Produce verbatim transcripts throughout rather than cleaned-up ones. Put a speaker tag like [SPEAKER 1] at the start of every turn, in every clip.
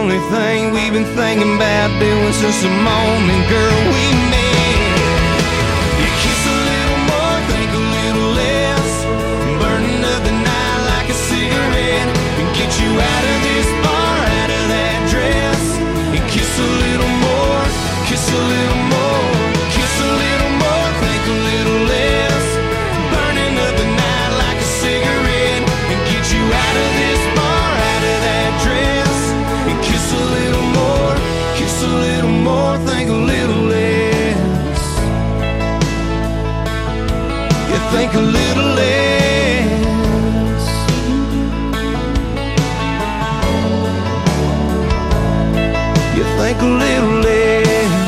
[SPEAKER 1] only thing we've been thinking about doing since the moment, girl, we met. You kiss a little more, think a little less, burning up the night like a cigarette, and get you out of this bar, out of that dress. And kiss a little more, kiss a little more, kiss a little more, think a little less, burning up the night like a cigarette, and get you out of this bar, out of that dress. And kiss a little more, kiss a little more, think a little less. You think a little less. You think a little less.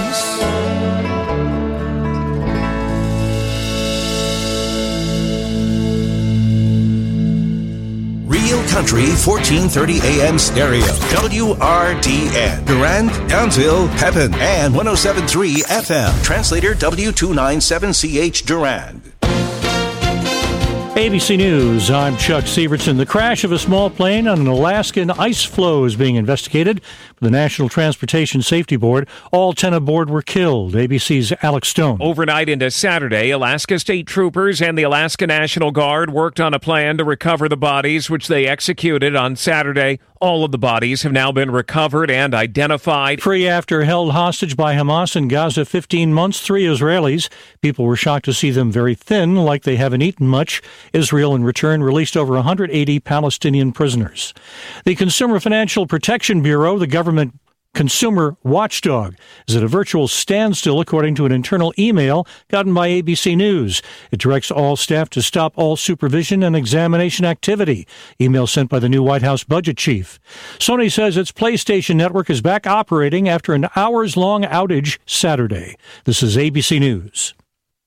[SPEAKER 2] Real Country fourteen thirty A M stereo. W R D N. Durand, Townsville, Pepin, and one oh seven point three F M. Translator W two ninety-seven C H Durand.
[SPEAKER 3] A B C News, I'm Chuck Severson. The crash of a small plane on an Alaskan ice floe is being investigated by the National Transportation Safety Board. All ten aboard were killed. A B C's Alex Stone.
[SPEAKER 4] Overnight into Saturday, Alaska State Troopers and the Alaska National Guard worked on a plan to recover the bodies, which they executed on Saturday. All of the bodies have now been recovered and identified.
[SPEAKER 3] Free after held hostage by Hamas in Gaza fifteen months, three Israelis. People were shocked to see them very thin, like they haven't eaten much. Israel, in return, released over one hundred eighty Palestinian prisoners. The Consumer Financial Protection Bureau, the government consumer watchdog, is at a virtual standstill, according to an internal email gotten by A B C News. It directs all staff to stop all supervision and examination activity. Email sent by the new White House budget chief. Sony says its PlayStation network is back operating after an hours-long outage Saturday. This is A B C News.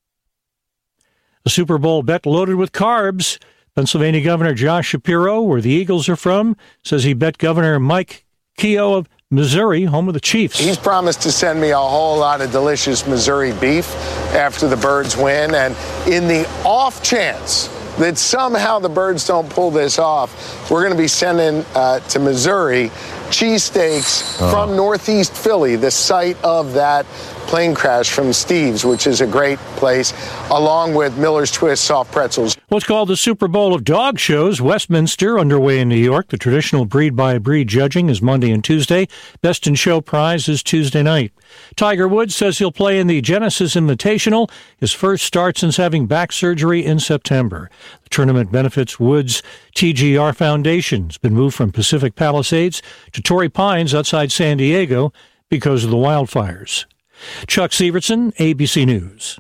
[SPEAKER 3] A Super Bowl bet loaded with carbs. Pennsylvania Governor Josh Shapiro, where the Eagles are from, says he bet Governor Mike Keogh of Missouri, home of the Chiefs.
[SPEAKER 5] He's promised to send me a whole lot of delicious Missouri beef after the Birds win. And in the off chance that somehow the Birds don't pull this off, we're going to be sending uh, to Missouri cheesesteaks oh. from Northeast Philly, the site of that plane crash from Steve's, which is a great place, along with Miller's Twist soft pretzels.
[SPEAKER 3] What's called the Super Bowl of Dog Shows, Westminster, underway in New York. The traditional breed-by-breed judging is Monday and Tuesday. Best in Show prize is Tuesday night. Tiger Woods says he'll play in the Genesis Invitational, his first start since having back surgery in September. The tournament benefits Woods' T G R Foundation. It's been moved from Pacific Palisades to Torrey Pines outside San Diego because of the wildfires. Chuck Severson, A B C News.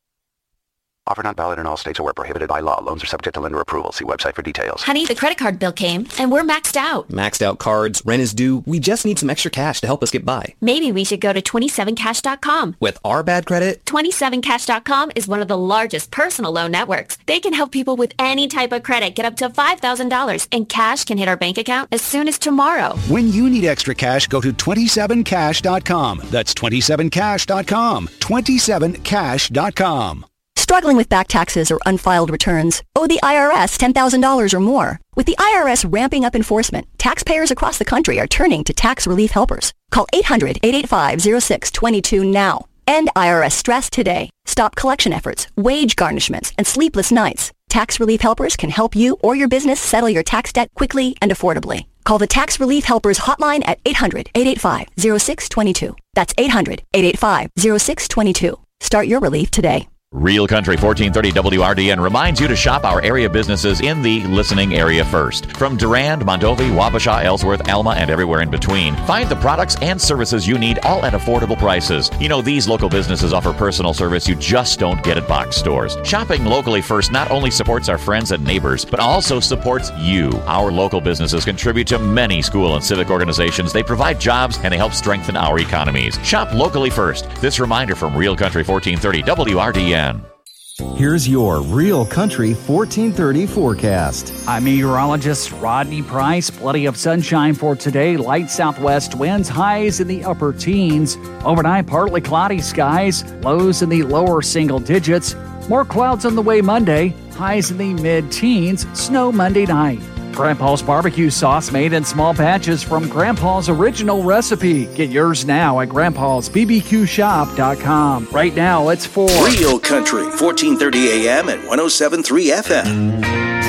[SPEAKER 6] Offer not valid in all states or where prohibited by law. Loans are subject to lender approval. See website for details.
[SPEAKER 7] Honey, the credit card bill came, and we're maxed out.
[SPEAKER 8] Maxed out cards, rent is due. We just need some extra cash to help us get by.
[SPEAKER 7] Maybe we should go to twenty-seven cash dot com.
[SPEAKER 8] With our bad credit?
[SPEAKER 7] twenty-seven cash dot com is one of the largest personal loan networks. They can help people with any type of credit get up to five thousand dollars, and cash can hit our bank account as soon as tomorrow.
[SPEAKER 9] When you need extra cash, go to twenty-seven cash dot com. That's twenty-seven cash dot com. twenty-seven cash dot com.
[SPEAKER 10] Struggling with back taxes or unfiled returns? Owe the I R S ten thousand dollars or more? With the I R S ramping up enforcement, taxpayers across the country are turning to tax relief helpers. Call eight hundred, eight eight five, oh six two two now. End I R S stress today. Stop collection efforts, wage garnishments, and sleepless nights. Tax relief helpers can help you or your business settle your tax debt quickly and affordably. Call the Tax Relief Helpers hotline at eight hundred, eight eight five, oh six two two. That's eight hundred, eight eight five, oh six two two. Start your relief today.
[SPEAKER 11] Real Country fourteen thirty W R D N reminds you to shop our area businesses in the listening area first. From Durand, Mondovi, Wabasha, Ellsworth, Alma, and everywhere in between. Find the products and services you need, all at affordable prices. You know, these local businesses offer personal service you just don't get at box stores. Shopping locally first not only supports our friends and neighbors, but also supports you. Our local businesses contribute to many school and civic organizations. They provide jobs and they help strengthen our economies. Shop locally first. This reminder from Real Country fourteen thirty W R D N.
[SPEAKER 12] Here's your Real Country fourteen thirty forecast.
[SPEAKER 13] I'm meteorologist Rodney Price. Plenty of sunshine for today. Light southwest winds, highs in the upper teens. Overnight, partly cloudy skies, lows in the lower single digits. More clouds on the way Monday, highs in the mid-teens. Snow Monday night. Grandpa's barbecue sauce made in small batches from Grandpa's original recipe. Get yours now at grandpas b b q shop dot com. Right now, it's for
[SPEAKER 2] Real Country, fourteen thirty A M and one oh seven point three F M.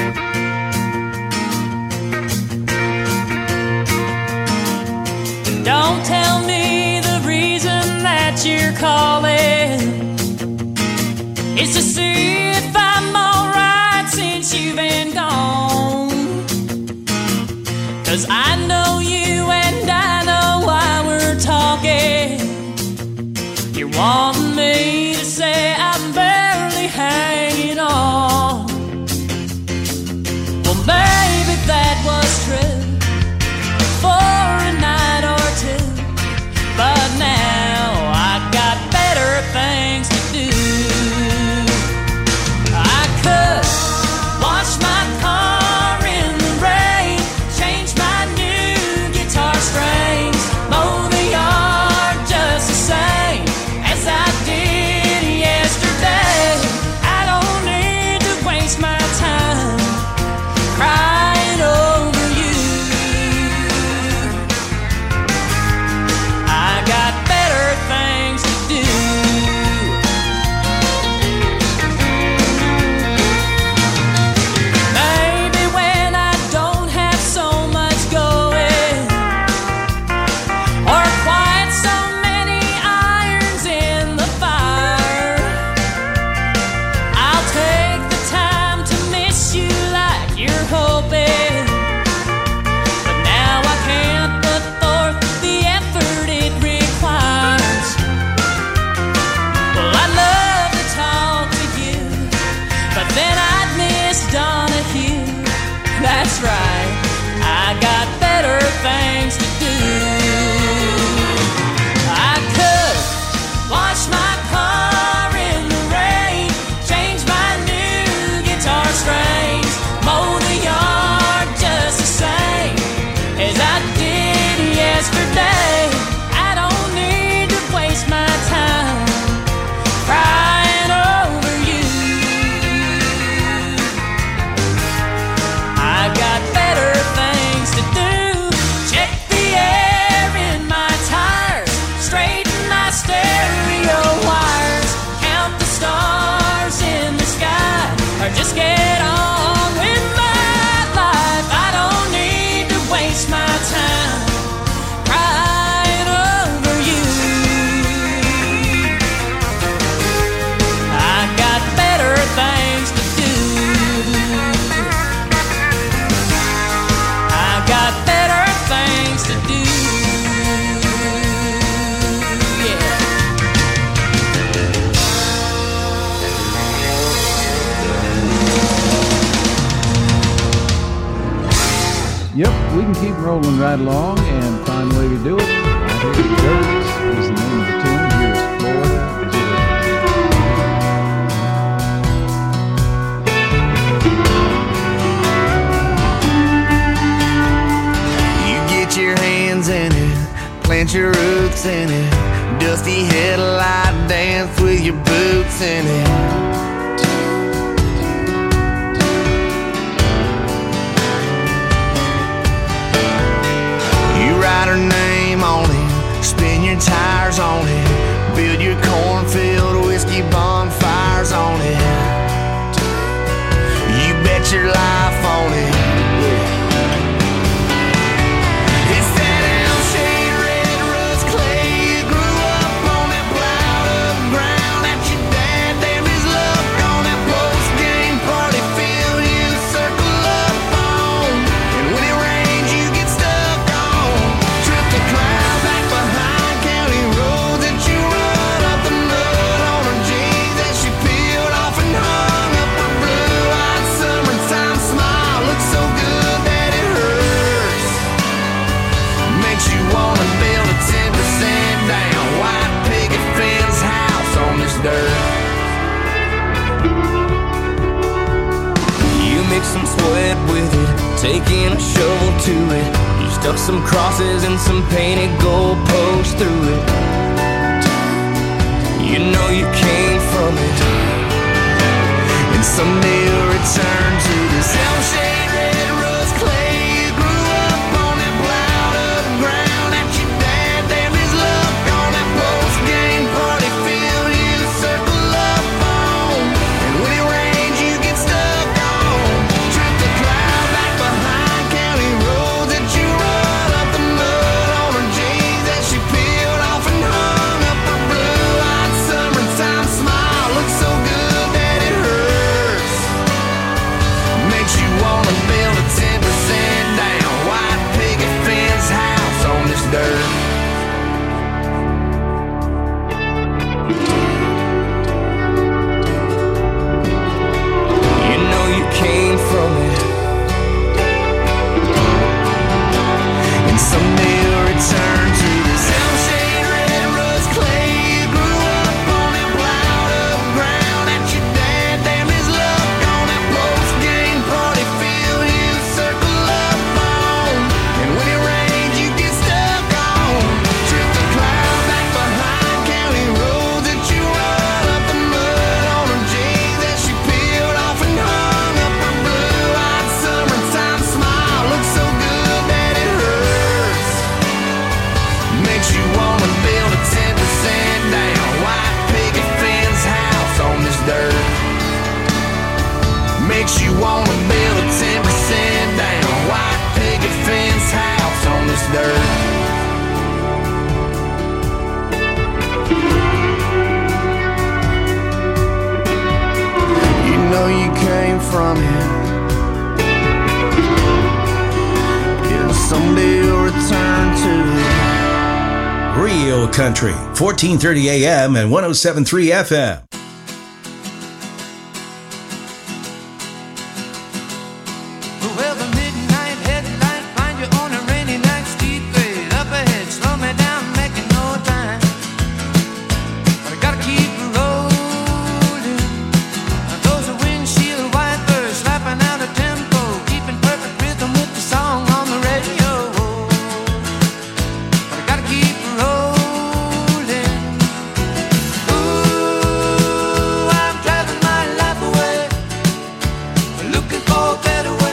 [SPEAKER 14] Don't tell me the reason that you're calling is to see if I'm alright since you've been gone. 'Cause I know you and I know why we're talking. You're wanting me to say I'm barely hanging on. Well, maybe that was true for a night or two, but now I got better things to do. I could wash my car in the rain, change my new guitar strings, mow the yard just the same as I did yesterday. I don't need to waste my time crying over you. I got better things to do. Maybe when I don't have so much going, or quite so many irons in the fire, I'll take the time to miss you like you're hoping. But now I can't put forth the effort it requires. Well, I'd love to talk to you, but then I'd miss Donahue. That's right, I got better things to do. I could wash my car in the rain, change my new guitar strings, mow the yard just the same as I did yesterday. I don't need to waste my time crying over you. I got better things to do. Check the air in my tires, straighten my stereo wires, count the stars in the sky, or just get on with my life. I don't need to waste my time crying over you. I got better things to do. I got better things to do. Yeah.
[SPEAKER 15] Yep, we can keep rolling right along and find a way to do it. Right here, Dirt is the name of the tune. Here's Florida. Is
[SPEAKER 1] You get your hands in it, plant your roots in it, dusty headlight dance with your boots in it. You write her name on it, spin your tires on it, build your cornfield whiskey bonfires on it. You bet your life on it. It's that Elm-shade red rust clay. You grew up on that plowed up ground that your dad damned his luck on. That post-game party field you circle up on. And when it rains you get stuck on. Trip the clouds back behind county roads that you run up the mud on her jeans that she peeled off and hung up her blue-eyed summertime smile. Looks so good that it hurts. Makes you wanna build a ten percent down white picket fence house on this dirt. You mix some sweat with it, taking a shovel to it. You stuck some crosses and some painted goalposts through it. You know you came from it, and someday you'll return to this Elm-shade red rust clay. coming. Yeah, someday you'll return to
[SPEAKER 2] Real Country, fourteen thirty A M and one oh seven point three F M.
[SPEAKER 1] Well, the midnight headlight find you on a rainy night, steep grade up ahead, slow me down, making no time. But I gotta keep rolling. Those are windshield wipers slapping out a tempo, keeping perfect rhythm with the song on the radio. But I gotta keep rolling. Ooh, I'm driving my life away, looking for a better way.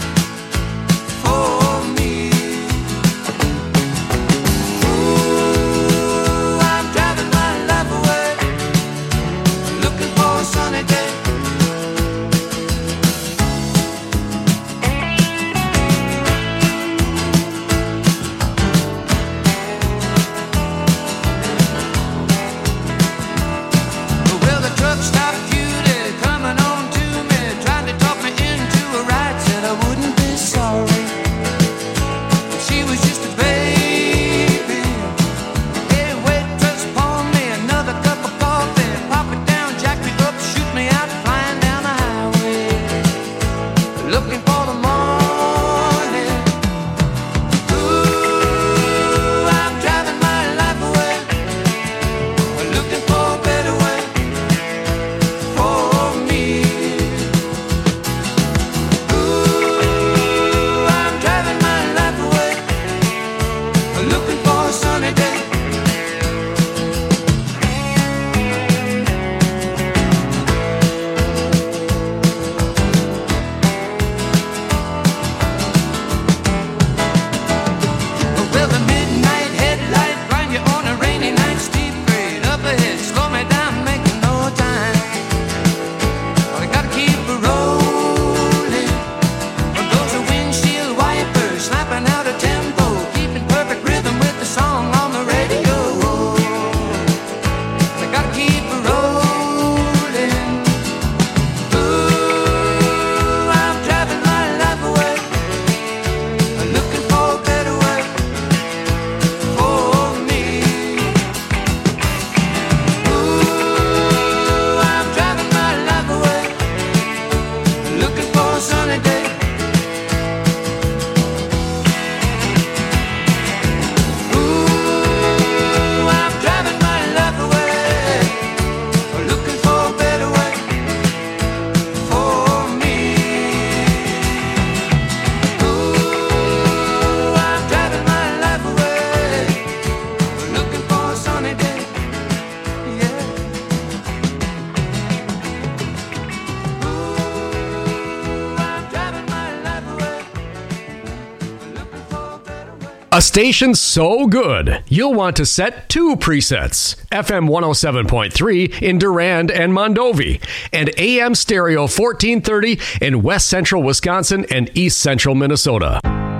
[SPEAKER 16] A station so good, you'll want to set two presets. F M one oh seven point three in Durand and Mondovi, and A M Stereo fourteen thirty in West Central Wisconsin and East Central Minnesota.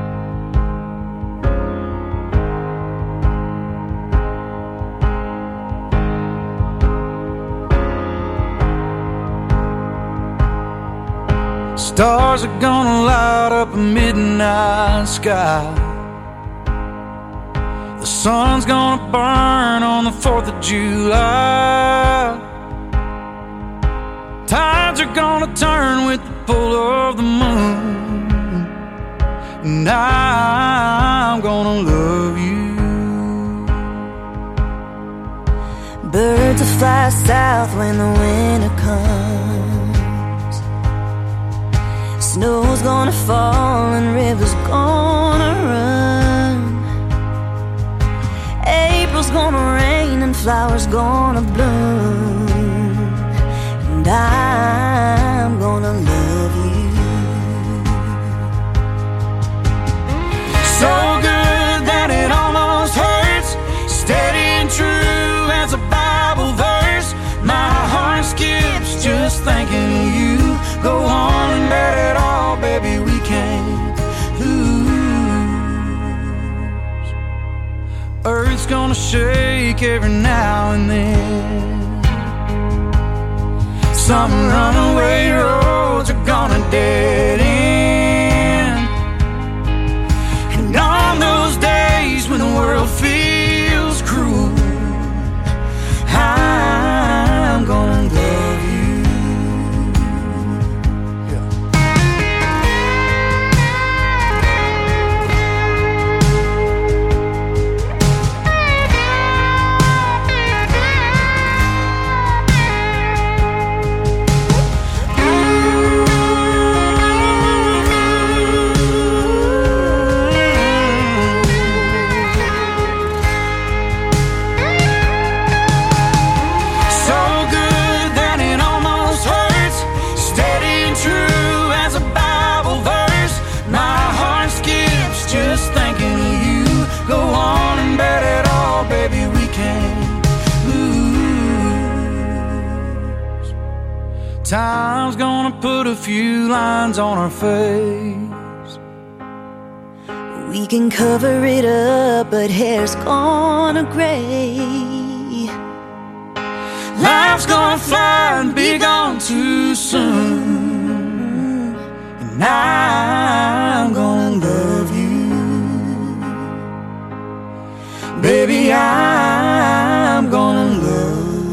[SPEAKER 1] Stars are gonna light up a midnight sky. The sun's gonna burn on the fourth of July. Tides are gonna turn with the pull of the moon, and I'm gonna love you.
[SPEAKER 17] Birds will fly south when the winter comes. Snow's gonna fall and rivers gonna run. April's gonna rain and flowers gonna bloom, and I'm gonna love you.
[SPEAKER 1] So good that it almost hurts, steady and true as a Bible verse. My heart skips just thinking of you. Go on and bet it all, baby, we can't lose. Earth's gonna shake every now and then. Some runaway roads are gonna on a dead end. And on those days when the world feels cruel, I'm gonna love you. Time's gonna put a few lines on our face.
[SPEAKER 17] We can cover it up, but hair's gonna gray.
[SPEAKER 1] Life's gonna fly and be gone too soon. And I'm gonna love you. Baby, I'm gonna love you.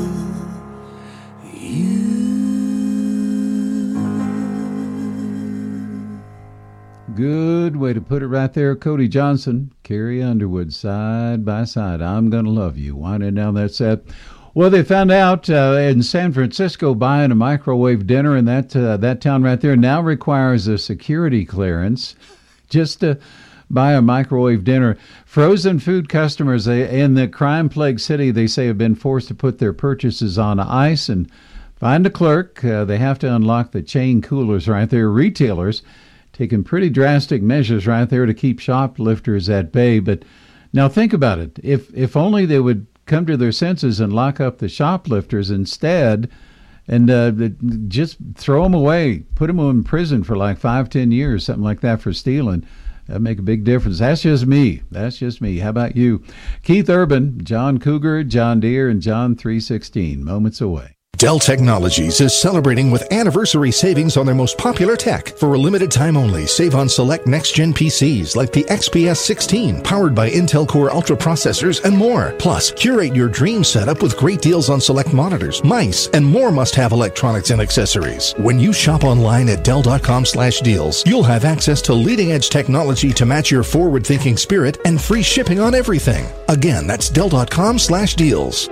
[SPEAKER 15] Good way to put it right there. Cody Johnson, Carrie Underwood, side by side. I'm going to love you. Winding down that set. Well, they found out uh, in San Francisco buying a microwave dinner in that, uh, that town right there now requires a security clearance just to buy a microwave dinner. Frozen food customers in the crime-plagued city, they say, have been forced to put their purchases on ice and find a clerk. Uh, they have to unlock the chain coolers right there. Retailers taking pretty drastic measures right there to keep shoplifters at bay. But now think about it. If if only they would come to their senses and lock up the shoplifters instead and uh, just throw them away, put them in prison for like five, ten years, something like that for stealing. That'd make a big difference. That's just me. That's just me. How about you? Keith Urban, John Cougar, John Deere, and John three sixteen. Moments away.
[SPEAKER 18] Dell Technologies is celebrating with anniversary savings on their most popular tech. For a limited time only, save on select next-gen P Cs like the X P S sixteen, powered by Intel Core Ultra processors and more. Plus, curate your dream setup with great deals on select monitors, mice, and more must-have electronics and accessories. When you shop online at Dell.com slash deals, you'll have access to leading-edge technology to match your forward-thinking spirit and free shipping on everything. Again, that's Dell.com slash deals.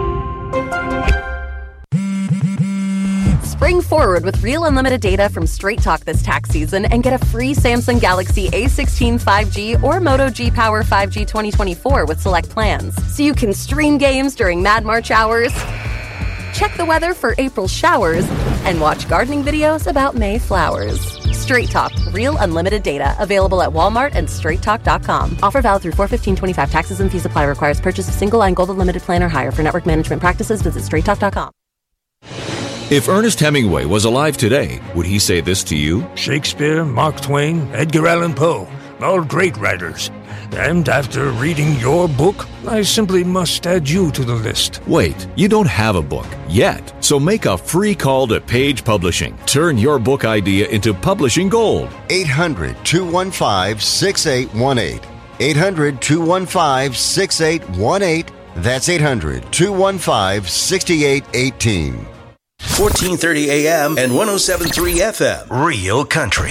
[SPEAKER 19] Spring forward with real unlimited data from Straight Talk this tax season and get a free Samsung Galaxy A sixteen five G or Moto G Power five G twenty twenty-four with select plans. So you can stream games during Mad March hours, check the weather for April showers, and watch gardening videos about May flowers. Straight Talk, real unlimited data. Available at Walmart and straight talk dot com. Offer valid through four fifteen twenty-five. Taxes and fees apply. Requires purchase of single line gold unlimited plan or higher. For network management practices, visit straight talk dot com.
[SPEAKER 20] If Ernest Hemingway was alive today, would he say this to you?
[SPEAKER 21] Shakespeare, Mark Twain, Edgar Allan Poe, all great writers. And after reading your book, I simply must add you to the list.
[SPEAKER 20] Wait, you don't have a book yet. So make a free call to Page Publishing. Turn your book idea into publishing gold.
[SPEAKER 22] eight hundred, two one five, six eight one eight. eight hundred, two one five, six eight one eight. That's eight hundred, two one five, six eight one eight.
[SPEAKER 2] fourteen thirty A M and one oh seven point three F M. Real Country.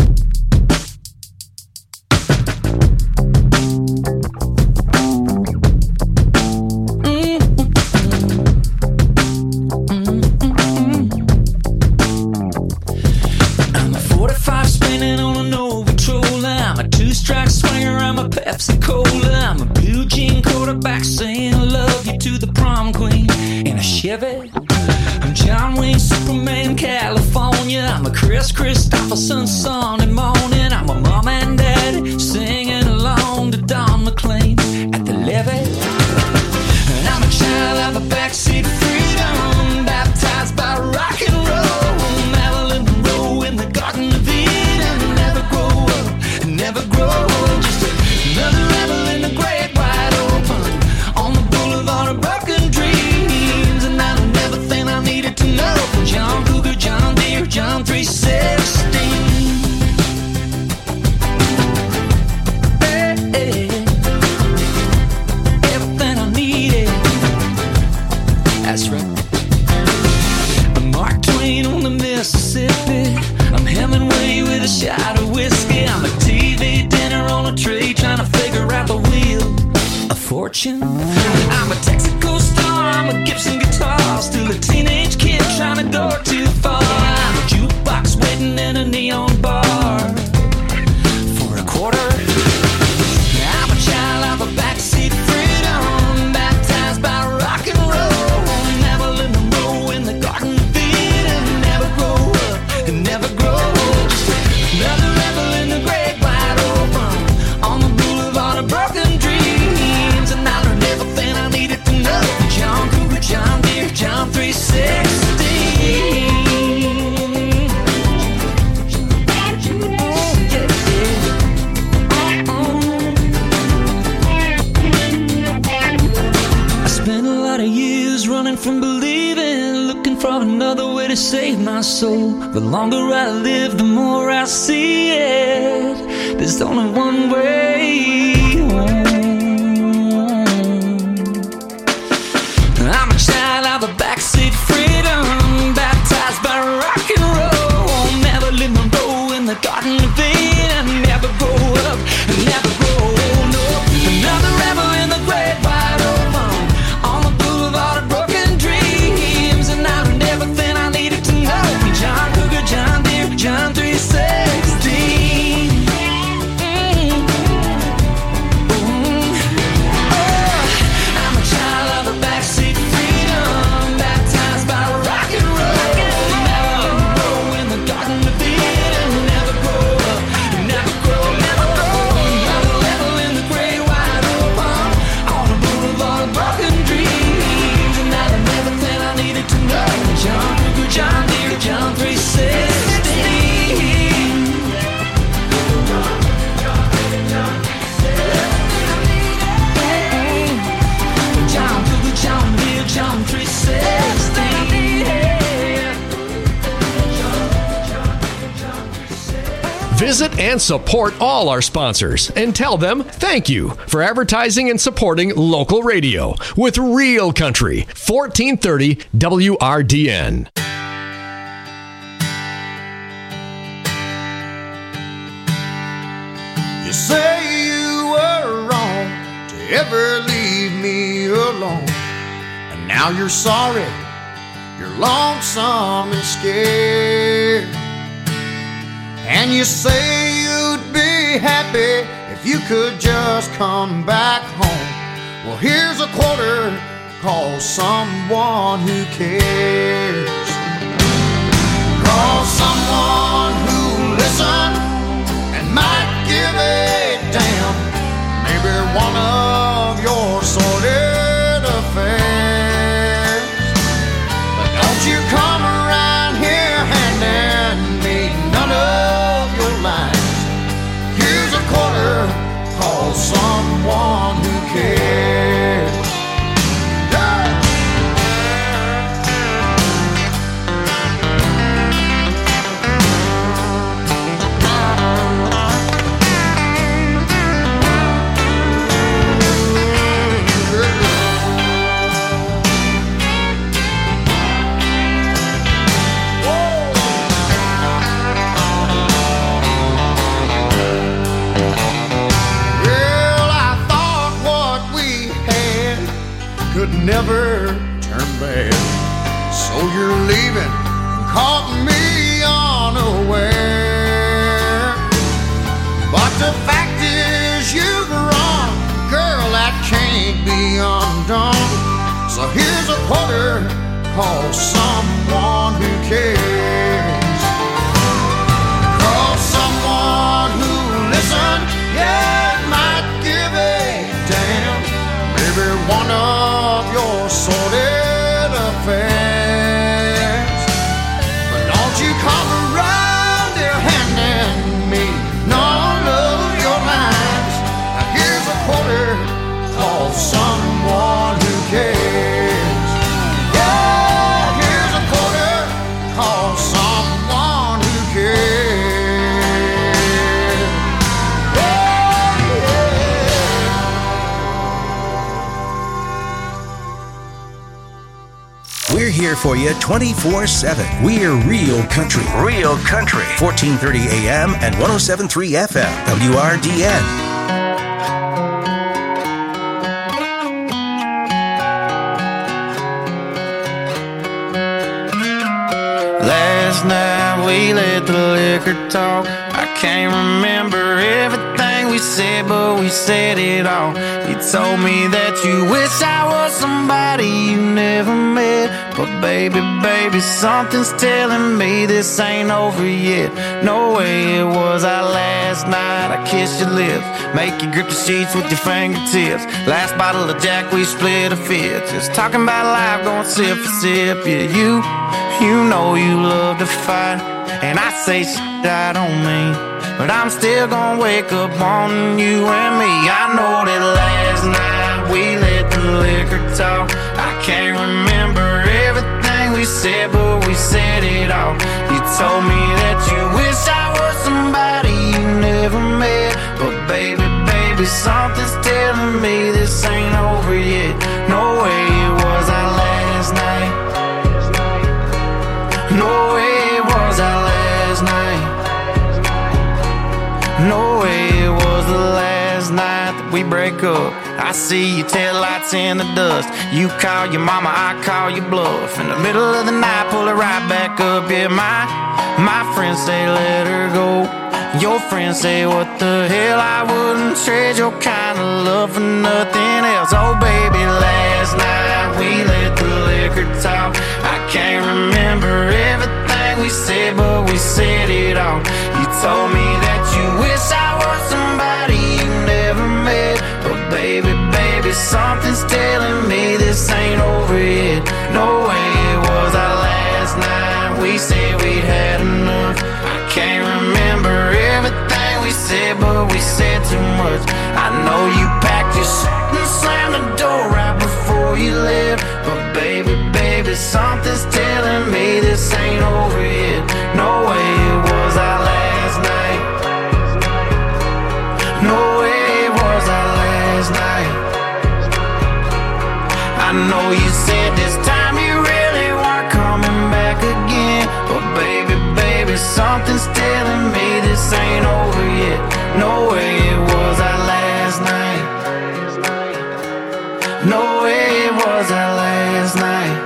[SPEAKER 14] I'm a forty-five spinning on an old patrol. I'm a two-strike swinger. I'm a Pepsi Cola. I'm a blue jean quarterback saying I love you to the prom queen in a Chevy. I'm John Wayne, Superman, California. I'm a Chris Christopherson, Sunday morning. I'm a mom and dad singing along to Don McLean at the levee. And I'm a child of a backseat freedom, baptized by rock and roll. Marilyn Monroe in the Garden of Eden. Never grow up, never grow old. Just another rebel in the great wide open on the boulevard of broken dreams. And I never think I needed to know. John Cougar, John Deere, John three sixteen. running from believing, looking for another way to save my soul. The longer I live, the more I see it. There's only one way home. I'm a child of the backseat freedom, baptized by rock and roll. Marilyn Monroe in the Garden of Eden. Never grow up, never grow old. No, another rebel in the great wide open, on the boulevard of broken dreams. And I learned everything I needed to know from John Cougar, John Deere, John three sixteen. Mm. Mm. Oh, I'm a child of the backseat freedom, baptized by rock and roll. Never grow in the Garden of Eden. Never grow up, never grow, never grow. Another level in the great wide open, on the boulevard of broken dreams. And I learned everything I needed to know. John Cougar, John Deere, John three sixteen. John Cougar, John Deere, John three sixteen.
[SPEAKER 16] Visit and support all our sponsors and tell them thank you for advertising and supporting local radio with Real Country, fourteen thirty W R D N.
[SPEAKER 1] You say you were wrong to ever leave me alone, and now you're sorry, you're lonesome and scared. And you say you'd be happy if you could just come back home. Well, here's a quarter, call someone who cares. Call someone who listens and might give a damn. Maybe one of your sordid affairs. But don't you come around here handing me none of your lines. Here's a quarter, call someone who cares. Never turn bad, so you're leaving and caught me unaware. But the fact is you've run, girl, that can't be undone. So here's a quarter, call someone who cares. Call someone who listens, yeah, might give a damn. Maybe one of your sordid affairs. But don't you come around here handing me none of your lines. Now here's a quarter, call someone who cares. Yeah, here's a quarter, call someone who cares.
[SPEAKER 2] We're here for you twenty-four seven. We're Real Country. Real Country. fourteen thirty A M and one oh seven point three F M. W R D N.
[SPEAKER 1] Last night we let the liquor talk. I can't remember everything we said, but we said it all. You told me that you wish I was somebody you never met. But baby, baby, something's telling me this ain't over yet. No way it was our last night. I kissed your lips, make you grip the sheets with your fingertips. Last bottle of Jack, we split a fifth. Just talking about life, going sip for sip. Yeah, you, you know you love to fight, and I say shit I don't mean, but I'm still gonna wake up on you and me. I know that last night we let the liquor talk. I can't remember told me that you wish I was somebody you never met. But baby, baby, something's telling me this ain't over yet. No way it was our last night. No way it was our last night. No way it was the last night that we break up. I see your taillights in the dust. You call your mama, I call your bluff. In the middle of the night, pull it right back up. Yeah, my, my friends say let her go. Your friends say what the hell, I wouldn't trade your kind of love for nothing else. Oh baby, last night we let the liquor talk. I can't remember everything we said, but we said it all. You told me that you wish I was somebody you never met. But baby, baby, something's telling me this ain't over yet. No way it was our last night. We said we'd had enough. I can't remember everything we said, but we said too much. I know you packed your shit and slammed the door right before you left. But baby, baby, something's telling me this ain't over yet. No way it was our last night. No way it was our last night. I know you said this time you really weren't coming back again. But baby, baby, something's telling me this ain't over yet. No way it was our last night. No way it was our last night.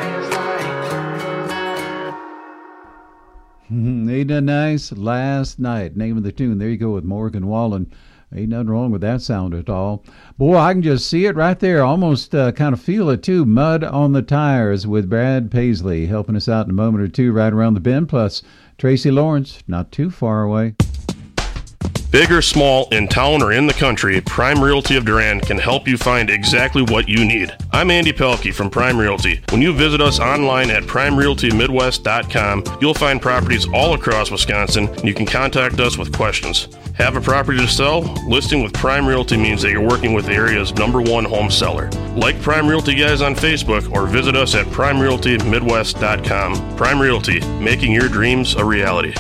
[SPEAKER 15] Ain't that nice? Last Night, name of the tune. There you go with Morgan Wallen. Ain't nothing wrong with that sound at all. Boy, I can just see it right there. Almost uh, kind of feel it, too. Mud on the Tires with Brad Paisley helping us out in a moment or two right around the bend. Plus, Tracy Lawrence, not too far away.
[SPEAKER 4] Big or small, in town or in the country, Prime Realty of Durand can help you find exactly what you need. I'm Andy Pelkey from Prime Realty. When you visit us online at prime realty midwest dot com, you'll find properties all across Wisconsin, and you can contact us with questions. Have a property to sell? Listing with Prime Realty means that you're working with the area's number one home seller. Like Prime Realty Guys on Facebook or visit us at prime realty midwest dot com. Prime Realty, making your dreams a reality.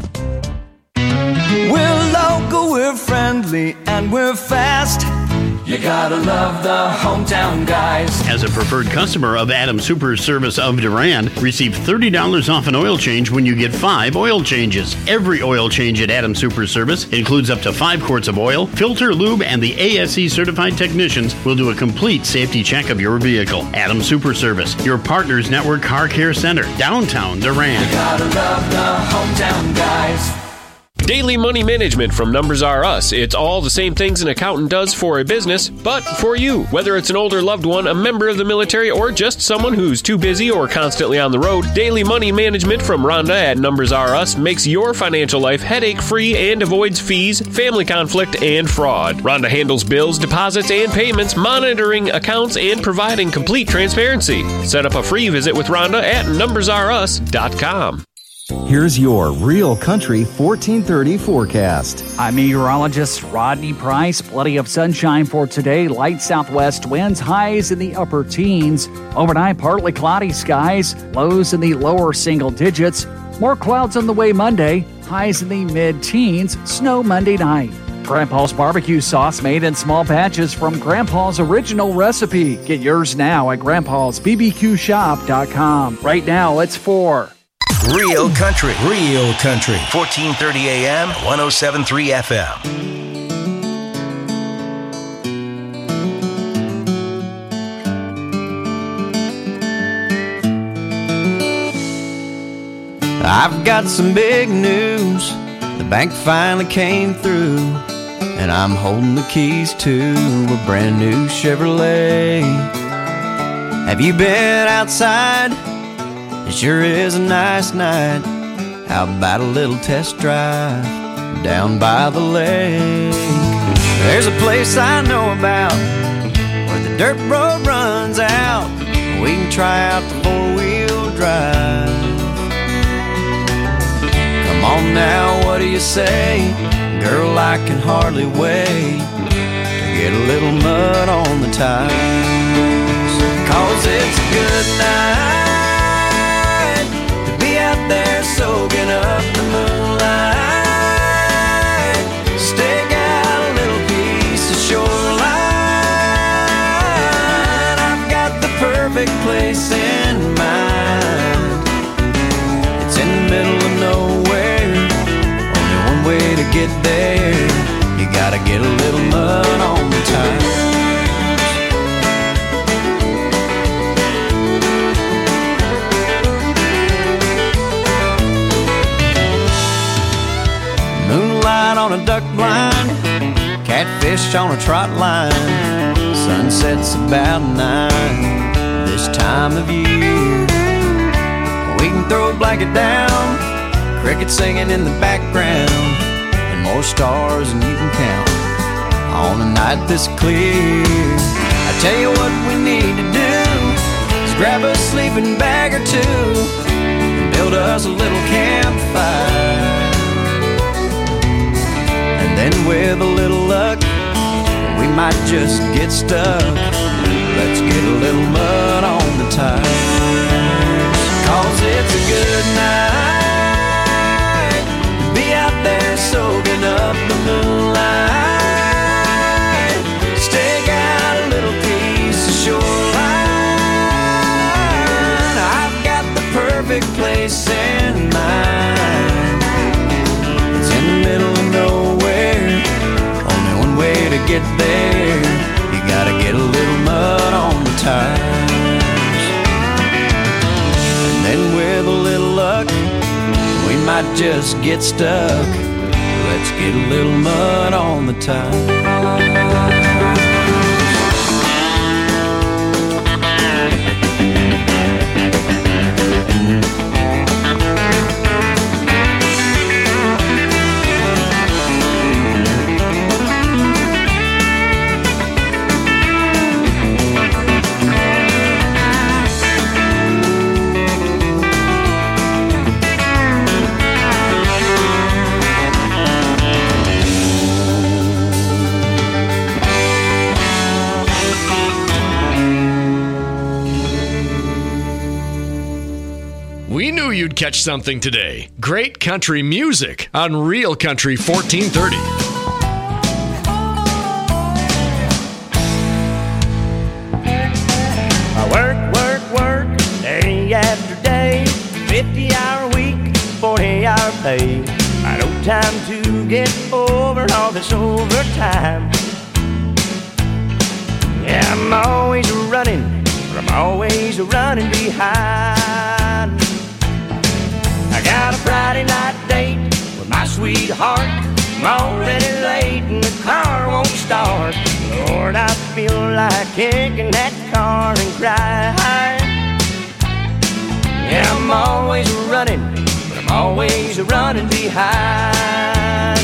[SPEAKER 1] We're local, we're friendly, and we're fast. You gotta love the hometown guys.
[SPEAKER 5] As a preferred customer of Adam Super Service of Durand, receive thirty dollars off an oil change when you get five oil changes. Every oil change at Adam Super Service includes up to five quarts of oil, filter, lube, and the A S E certified technicians will do a complete safety check of your vehicle. Adam Super Service, your Partners Network Car Care Center, downtown Durand.
[SPEAKER 1] You gotta love the hometown guys.
[SPEAKER 23] Daily Money Management from Numbers R Us. It's all the same things an accountant does for a business, but for you. Whether it's an older loved one, a member of the military, or just someone who's too busy or constantly on the road, Daily Money Management from Rhonda at Numbers R Us makes your financial life headache-free and avoids fees, family conflict, and fraud. Rhonda handles bills, deposits, and payments, monitoring accounts, and providing complete transparency. Set up a free visit with Rhonda at numbers r us dot com.
[SPEAKER 12] Here's your Real Country fourteen thirty forecast.
[SPEAKER 13] I'm meteorologist Rodney Price. Plenty of sunshine for today. Light southwest winds, highs in the upper teens. Overnight, partly cloudy skies, lows in the lower single digits. More clouds on the way Monday, highs in the mid-teens. Snow Monday night. Grandpa's barbecue sauce made in small batches from Grandpa's original recipe. Get yours now at grandpas b b q shop dot com. Right now, it's four.
[SPEAKER 2] Real Country. Real Country. fourteen thirty A M, one oh seven point three F M.
[SPEAKER 1] I've got some big news. The bank finally came through, and I'm holding the keys to a brand new Chevrolet. Have you been outside? It sure is a nice night. How about a little test drive down by the lake? There's a place I know about where the dirt road runs out. We can try out the four-wheel drive. Come on now, what do you say? Girl, I can hardly wait to get a little mud on the tires. Cause it's a good night out there soaking perfect place in mind. It's in the middle of nowhere, only one way to get there. You gotta get a little mud on the tires. Moonlight on a duck blind, catfish on a trot line. Sunset's about nine this time of year. We can throw a blanket down, crickets singing in the background, and more stars than you can count on a night this clear. I tell you what we need to do is grab a sleeping bag or two and build us a little campfire. And then with a little luck, we might just get stuck. Let's get a little mud on the tires. Cause it's a good night to be out there soaking up the moonlight. Stake out a little piece of shoreline. I've got the perfect place in mind. It's in the middle of nowhere, only one way to get there. You gotta get a little mud on the tires. And then with a little luck, we might just get stuck. Let's get a little mud on the tires.
[SPEAKER 16] We knew you'd catch something today. Great country music on Real Country fourteen thirty.
[SPEAKER 3] I work, work, work, day after day, fifty-hour week, forty-hour pay. I no time to get over all this overtime. Yeah, I'm always running, but I'm always running behind. I got a Friday night date with my sweetheart. I'm already late and the car won't start. Lord, I feel like kicking that car and crying. Yeah, I'm always running, but I'm always running behind.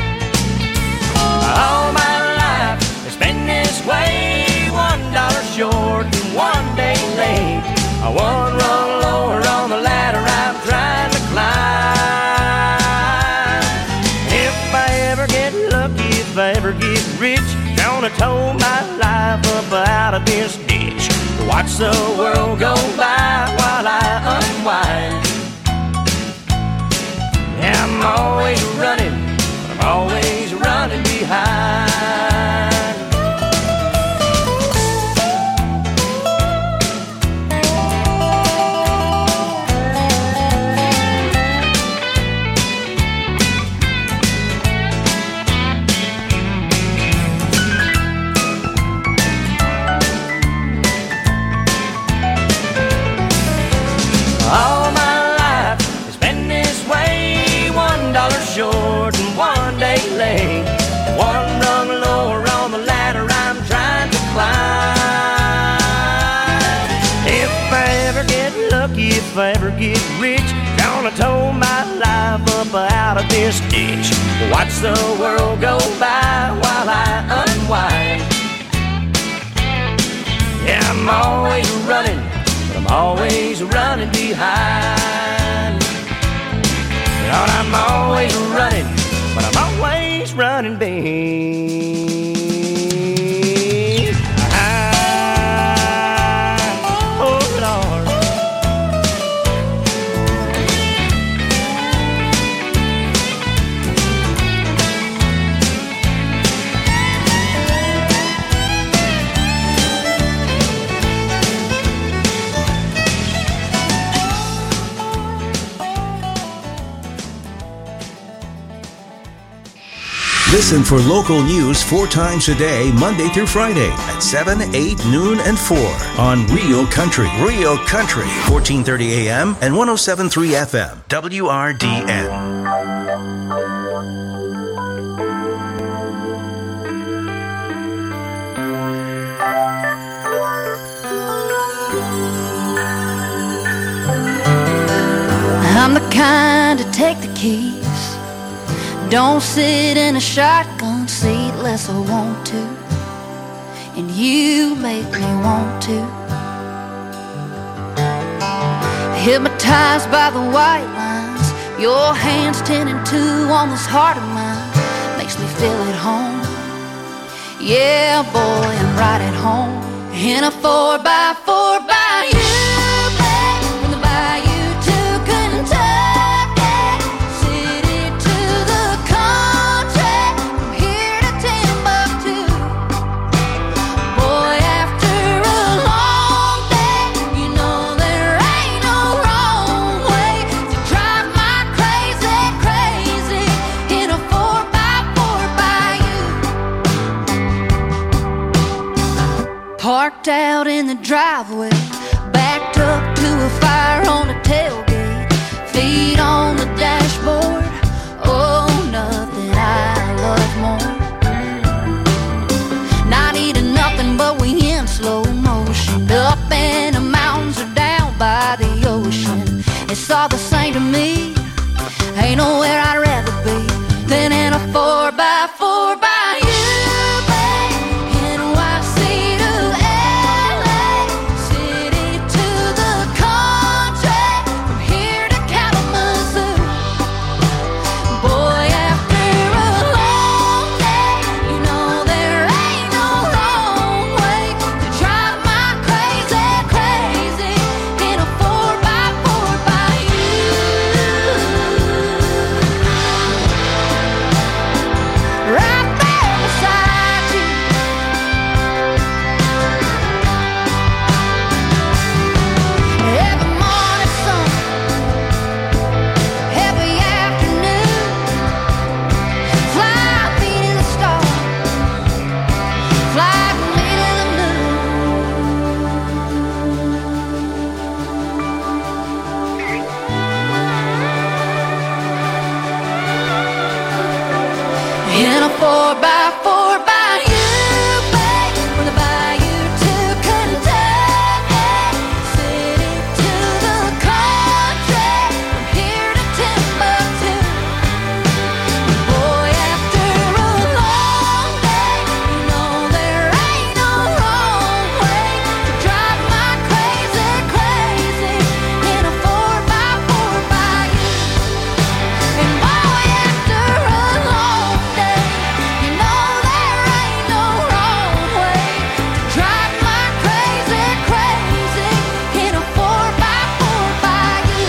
[SPEAKER 3] All my life has been this way, one dollar short and one day late. I one rung lower on the ladder I'm trying to climb. If I ever get lucky, if I ever get rich, gonna tow my life up out of this ditch. Watch the world go by while I unwind. Yeah, I'm always running, but I'm always running behind. All my life has been this way, one dollar short and one day late. One rung lower on the ladder I'm trying to climb. If I ever get lucky, if I ever get rich, gonna tow my life up out of this ditch. Watch the world go by while I unwind. Yeah, I'm always running, but I'm always running behind. Lord, I'm always running, but I'm always running behind. Oh, Lord.
[SPEAKER 2] Listen for local news four times a day, Monday through Friday at seven, eight, noon, and four on Real Country. Real Country, fourteen thirty A M and one oh seven point three F M, W R D N.
[SPEAKER 17] I'm the kind to take the keys. Don't sit in a shotgun seat unless I want to. And you make me want to. Hypnotized by the white lines, your hands ten and two on this heart of mine. Makes me feel at home. Yeah, boy, I'm right at home. In a four by four by you. Parked out in the driveway, backed up to a fire on the tailgate, feet on the dashboard. Oh, nothing I love more. Not eating nothing, but we in slow motion. Up in the mountains or down by the ocean. It's all the same to me. Ain't nowhere I'd rather be than in a four by four by you. In a four by four by you, babe, from the bayou to Kentucky, city to the country, from here to Timbuktu. Boy, after a long day, you know there ain't no wrong way to drive my crazy, crazy in a four by four by you. And boy, after a long day, you know there ain't no wrong way to drive my crazy, crazy in a four by four by you.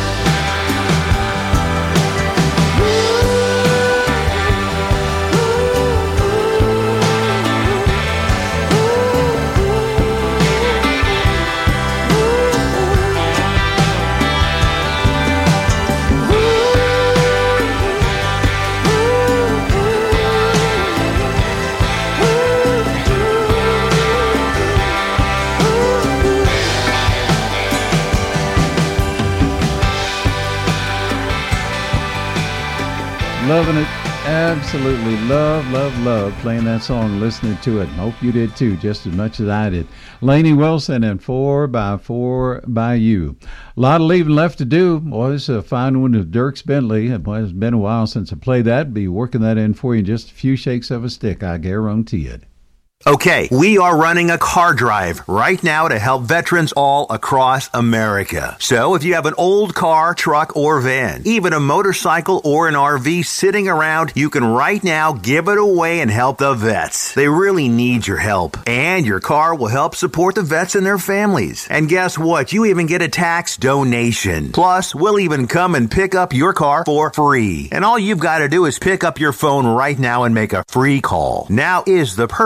[SPEAKER 15] Loving it. Absolutely love, love, love playing that song, listening to it. Hope you did too, just as much as I did. Lainey Wilson and four by four by you. A lot of leaving left to do. Was a fine one of Dierks Bentley. It has been a while since I played that. Be working that in for you in just a few shakes of a stick, I guarantee it.
[SPEAKER 6] Okay, we are running a car drive right now to help veterans all across America. So if you have an old car, truck, or van, even a motorcycle or an R V sitting around, you can right now give it away and help the vets. They really need your help. And your car will help support the vets and their families. And guess what? You even get a tax donation. Plus, we'll even come and pick up your car for free. And all you've got to do is pick up your phone right now and make a free call. Now is the perfect time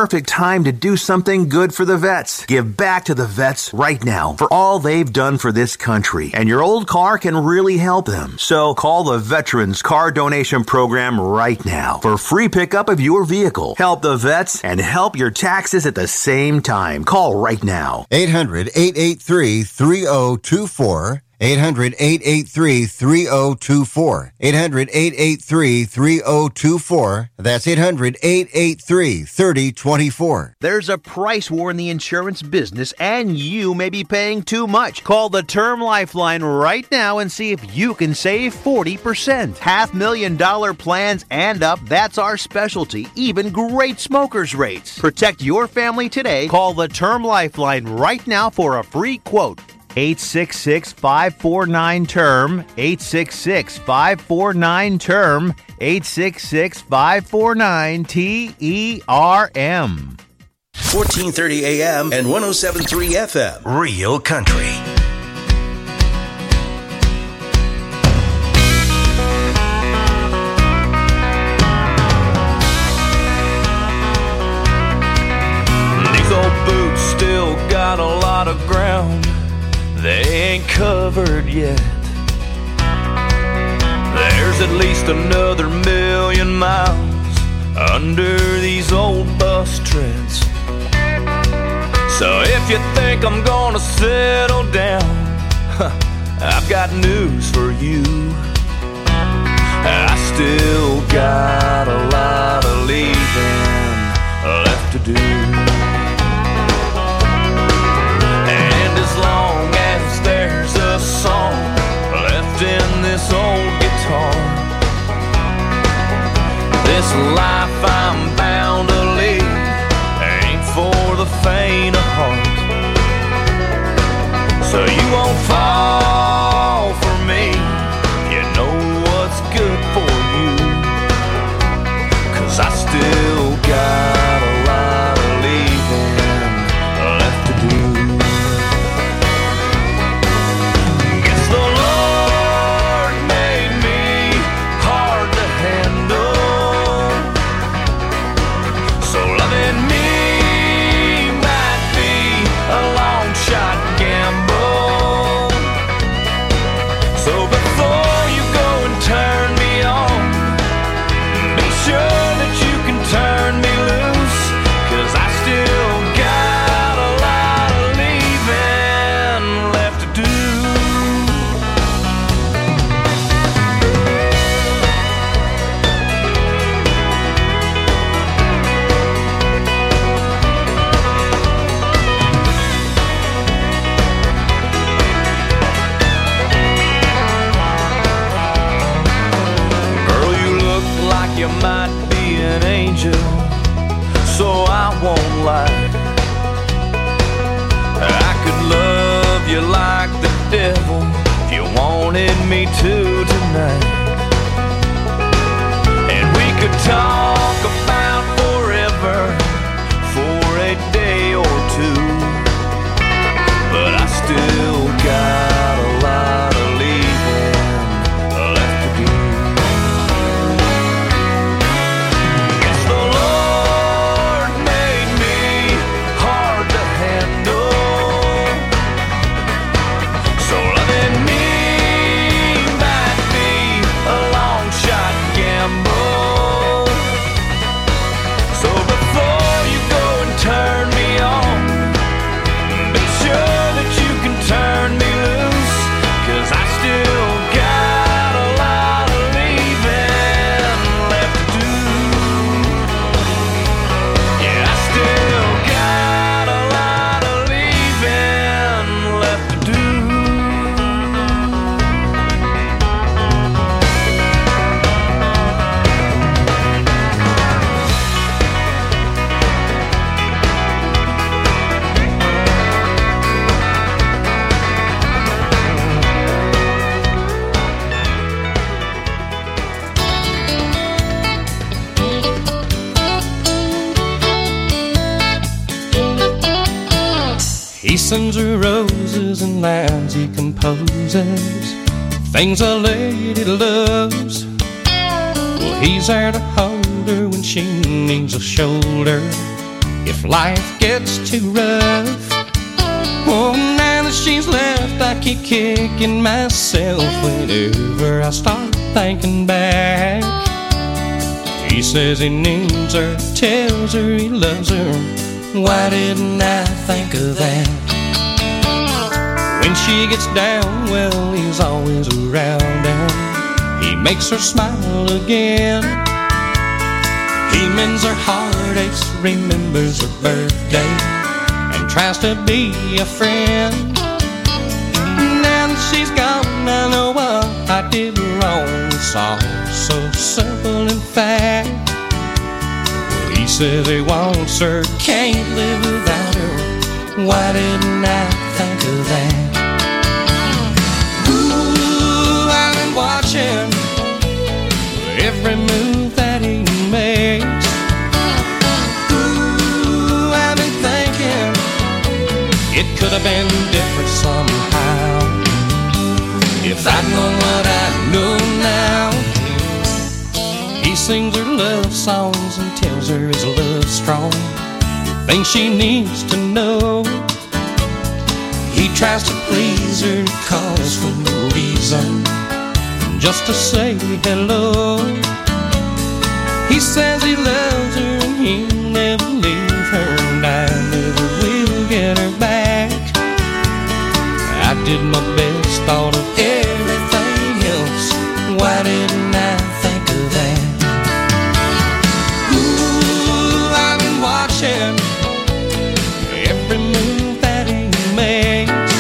[SPEAKER 6] time to do something good for the vets. Give back to the vets right now for all they've done for this country. And your old car can really help them. So call the Veterans Car Donation Program right now for free pickup of your vehicle. Help the vets and help your taxes at the same time. Call right now.
[SPEAKER 22] eight hundred, eight eight three, three oh two four. eight hundred, eight eight three, three oh two four. eight hundred, eight eight three, three oh two four. That's eight hundred, eight eight three, three oh two four.
[SPEAKER 7] There's a price war in the insurance business, and you may be paying too much. Call the Term Lifeline right now and see if you can save forty percent. Half million dollar plans and up, that's our specialty. Even great smokers rates. Protect your family today. Call the Term Lifeline right now for a free quote. eight six six, five four nine, T E R M, eight six six, five four nine, T E R M, eight six six, five four nine, T E R M.
[SPEAKER 2] fourteen thirty A M and one oh seven point three F M. Real Country.
[SPEAKER 1] These old boots still got a lot of ground they ain't covered yet. There's at least another million miles under these old bus treads. So if you think I'm gonna settle down, I've got news for you. I still got a lot of leaving left to do. And as long as there's a song left in this old guitar, this life I'm bound to lead ain't for the faint of heart. So you won't fall for me, you know what's good for you, 'cause I still got a lot of leaving left to do. Guess the Lord made me hard to handle, so loving me might be a long shot gamble. So before you go and turn me on, be sure that you can turn me loose, 'cause I still got a lot of leaving left to do. Girl, you look like you might be an angel, so I won't lie. I could love you like the devil if you wanted me to tonight. And we could talk about forever for a day or two, but I still got a lot of leaving left to do. Guess the Lord made me hard to handle, so loving me might be a long shot gamble. So before you go and turn me on, be sure that you can turn me loose, 'cause I still got a lot of leaving left to do. Yeah, I still got a lot of leaving left to do.
[SPEAKER 8] He sends her roses and lines he composes, things a lady loves. Well, he's there to hold her when she needs a shoulder, if life gets too rough. Oh, now that she's left, I keep kicking myself whenever I start thinking back. He says he needs her, tells her he loves her. Why didn't I think of that? When she gets down, well, he's always around and he makes her smile again. He mends her heartaches, remembers her birthday, and tries to be a friend. Now that she's gone, I know what I did wrong. It's all so simple in fact. He says he wants her, can't live without her. Why didn't I think of that? Ooh, I've been watching every move that he makes. Ooh, I've been thinking it could have been different somehow. If I'd known what I know now. He sings her love songs and tells her his love's strong, things she needs to know. He tries to please her, calls for no reason, just to say hello. He says he loves her and he'll never leave her, and I never will get her back. I did my best, thought of everything else. Why didn't I think of that? Ooh, I've been watching every move that he makes.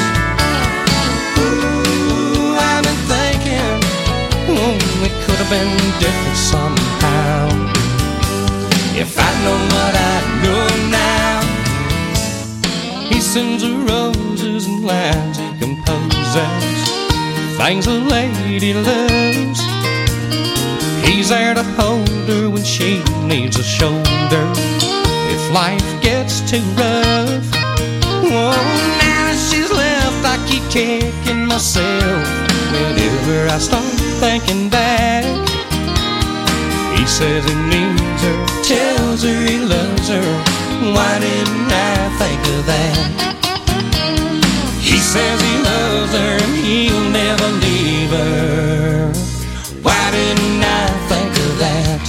[SPEAKER 8] Ooh, I've been thinking, oh, it could have been different somehow. If I'd known what I know now. He sends her roses and lines he composes, things a lady loves. He's there to hold her when she needs a shoulder, if life gets too rough. Oh, now that she's left, I keep kicking myself whenever I start thinking back. He says he needs her, tells her he loves her. Why didn't I think of that? He says he loves her and he'll never leave her. Why didn't I think of that?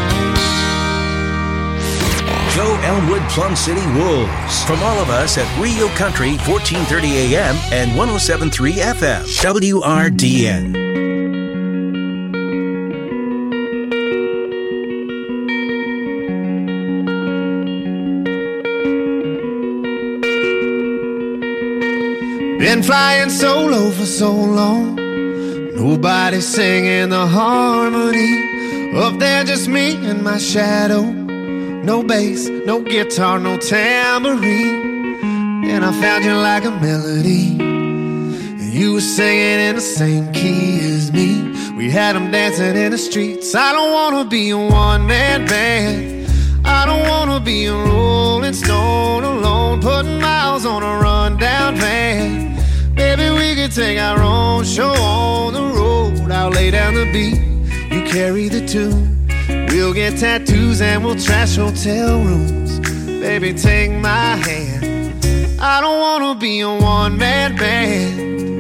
[SPEAKER 2] Go Elmwood Plum City Wolves. From all of us at Rio Country, fourteen thirty A M and one oh seven point three F M. W R D N.
[SPEAKER 9] Been flying solo for so long, nobody singing the harmony. Up there just me and my shadow. No bass, no guitar, no tambourine. And I found you like a melody, and you were singing in the same key as me. We had them dancing in the streets. I don't wanna be a one-man band, I don't wanna be a rolling stone alone, putting miles on a rundown van. Baby, we could take our own show on the road. I'll lay down the beat, you carry the tune. We'll get tattoos and we'll trash hotel rooms. Baby, take my hand, I don't wanna be a one-man band.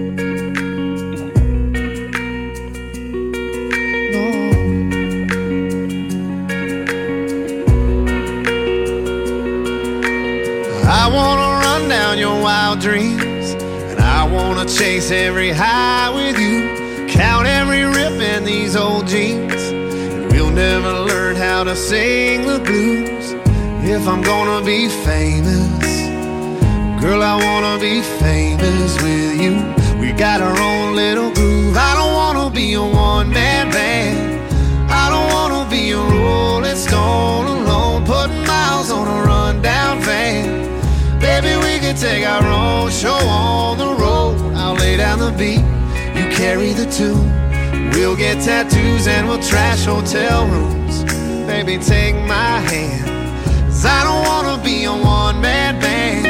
[SPEAKER 9] I wanna run down your wild dreams, and I wanna chase every high with you. Count every rip in these old jeans, and we'll never learn how to sing the blues. If I'm gonna be famous, girl, I wanna be famous with you. We got our own little groove. I don't wanna be a one-man band, I don't wanna be a rolling stone alone, putting miles on a rundown van. Baby, we can take our own show on the road. I'll lay down the beat, you carry the tune. We'll get tattoos and we'll trash hotel rooms. Baby, take my hand, 'cause I don't wanna be a one-man band.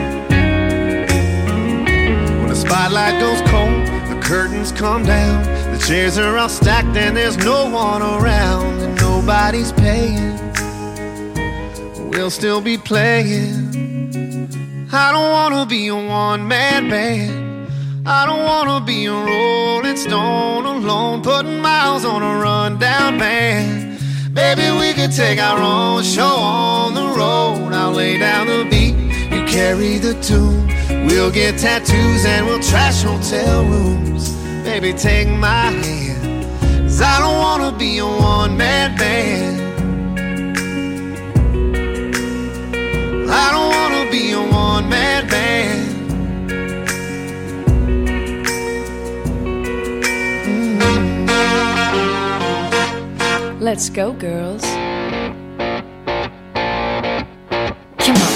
[SPEAKER 9] When the spotlight goes cold, the curtains come down, Chairs are all stacked and there's no one around and nobody's paying. We'll still be playing. I don't wanna be a one-man band. I don't wanna be a rolling stone alone, putting miles on a rundown band. Baby, we could take our own show on the road. I'll lay down the beat, you carry the tune. We'll get tattoos and we'll trash hotel rooms. Baby, take my hand, 'cause I don't wanna be a one-man band. I don't wanna be a one-man band.
[SPEAKER 14] Mm-hmm. Let's go, girls. Come on.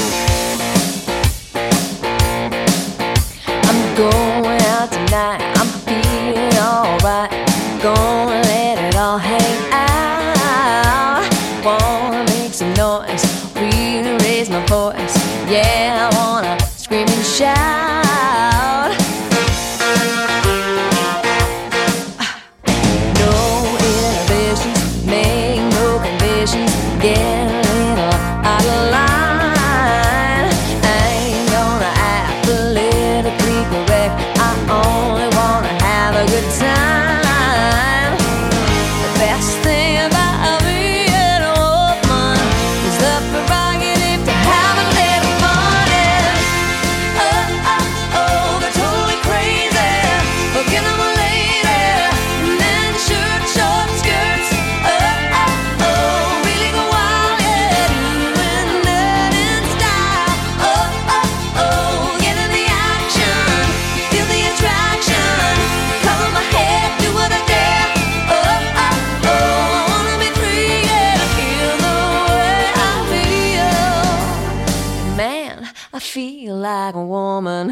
[SPEAKER 14] I'm going out tonight. I'm feeling alright. Gonna let it all hang out. Wanna make some noise, really raise my voice. Yeah, I wanna scream and shout. No inhibitions, make no conditions. Get a little out of line. I ain't gonna act politically correct. I only wanna have a good time. The best thing about being a woman is the prerogative to have a little fun. And oh, oh, oh, they're totally crazy. Looking at my lady, and then short, short skirts. Oh, oh, oh, really go wild, yeah, doing that in style. Oh, oh, oh, get in the action, feel the attraction. Cover my head, do what I dare. Oh, oh, oh, I wanna be free, yeah, to feel the way I feel. Man, I feel like a woman.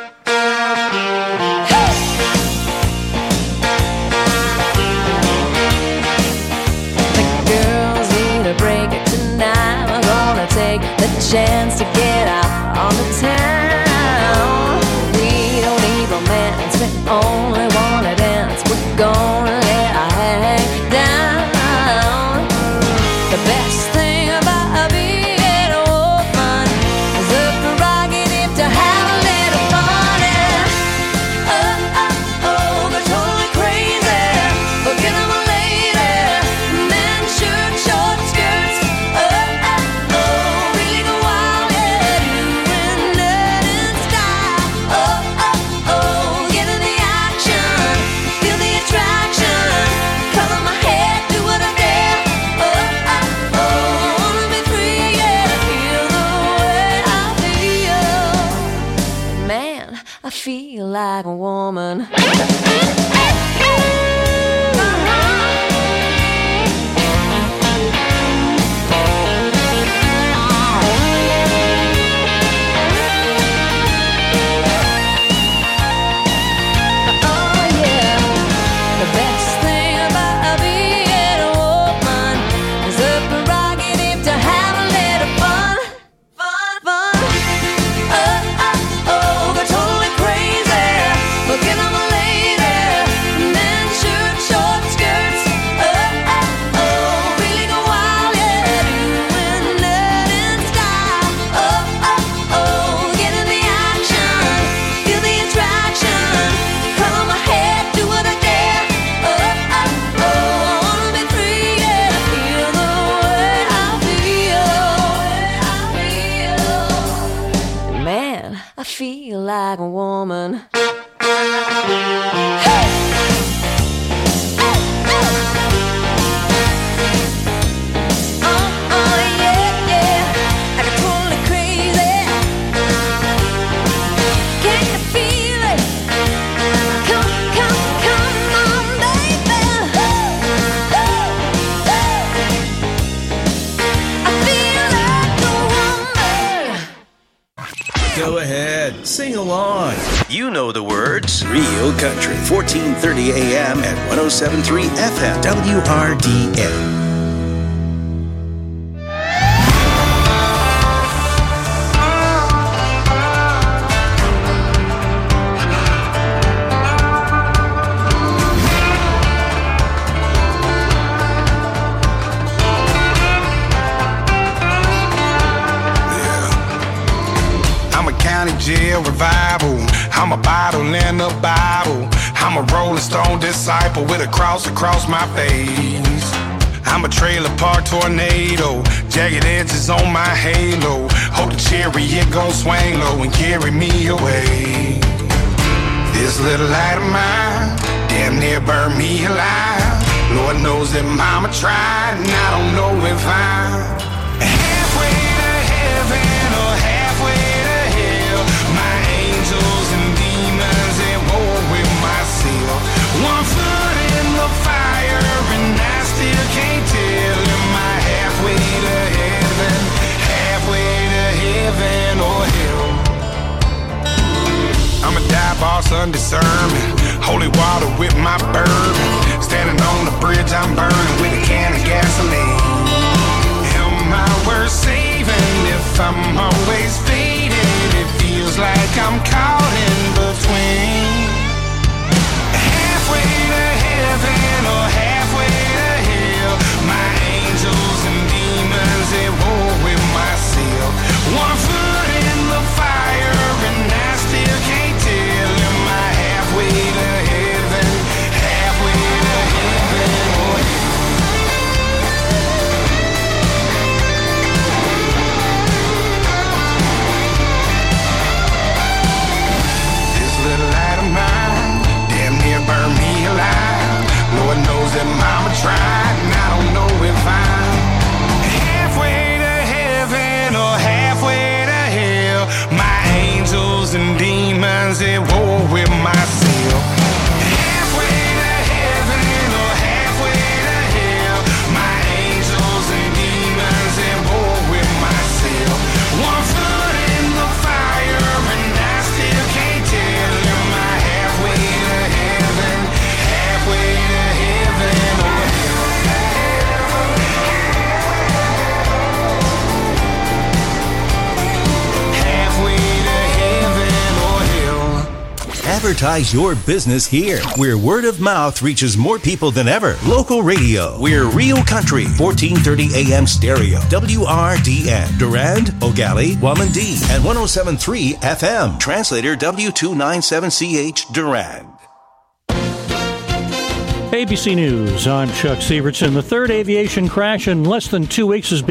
[SPEAKER 14] The girls need a break tonight. We're gonna take the chance to get out on the town. We don't need romance, we only wanna dance. We're gonna let our hair hang down. The best thing about being a woman is the prerogative to have a little fun. And oh, oh, oh, they're totally crazy. Looking at my lady, and then short, short skirts. Oh, oh, oh, really go wild, yeah, doing that in style. Oh, oh, oh, get in the action, feel the attraction. Cover my head, do what I dare. Oh, oh, oh, I wanna be free, yeah, to feel the way I feel. Man, I feel like a woman. Oh yeah, the best thing about being a woman is the prerogative to have a little fun, fun, fun. Oh, oh, oh, they're totally crazy. Looking at my lady, and then short, short skirts. Oh, oh, oh, really go wild, yeah, doing that in style. Oh, oh, oh, get in the action, feel the attraction. Cover my head, do what I dare. Oh, oh, oh, I wanna be free, yeah, to feel the way I feel. Man, I feel like a woman.
[SPEAKER 2] Go ahead, sing along. You know the words. Real Country, fourteen thirty A M at one oh seven point three F M, W R D N.
[SPEAKER 10] jail revival. I'm a bottle and a Bible. I'm a Rolling Stone disciple with a cross across my face. I'm a trailer park tornado, jagged edges on my halo. Hope the chariot gon' swing low and carry me away. This little light of mine damn near burned me alive. Lord knows that mama tried, and I don't know if I'm halfway to heaven or halfway to hell. My angels and demons at war with myself. One foot in the fire and I still can't tell. Am I halfway to heaven, halfway to heaven or hell? I'm a dive boss undiscerned, holy water with my bourbon. Standing on the bridge I'm burning with a can of gasoline. Am I worth saving if I'm always fading? It feels like I'm caught in between. Halfway to heaven or halfway to hell. My angels and demons at war with myself. One foot in the fire and I still can't tell. Am I halfway to heaven, halfway to heaven or hell? This little light of mine damn near burned me alive. Lord knows that mama tried, and I don't know if I'm halfway to heaven or halfway to hell. My angels and demons at war with myself. Halfway to heaven or halfway to hell. My angels and demons at war with myself. One foot in the fire and I still can't tell. Am I halfway to heaven, halfway to heaven or hell? Halfway to heaven or hell?
[SPEAKER 2] Advertise your business here, where word of mouth reaches more people than ever. Local radio. We're Real Country, fourteen thirty A M stereo. W R D N. Durand, Ogali, Wamandee, and one oh seven point three F M. Translator W two ninety-seven C H Durand.
[SPEAKER 11] A B C News, I'm Chuck Severson. The third aviation crash in less than two weeks has